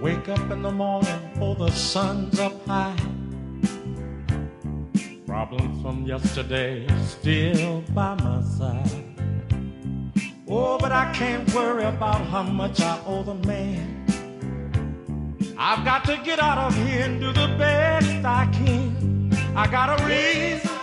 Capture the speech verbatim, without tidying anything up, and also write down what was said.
Wake up in the morning, oh, the sun's up high. Problems from yesterday still by my side. Oh, but I can't worry about how much I owe the man. I've got to get out of here and do the best I can. I got a reason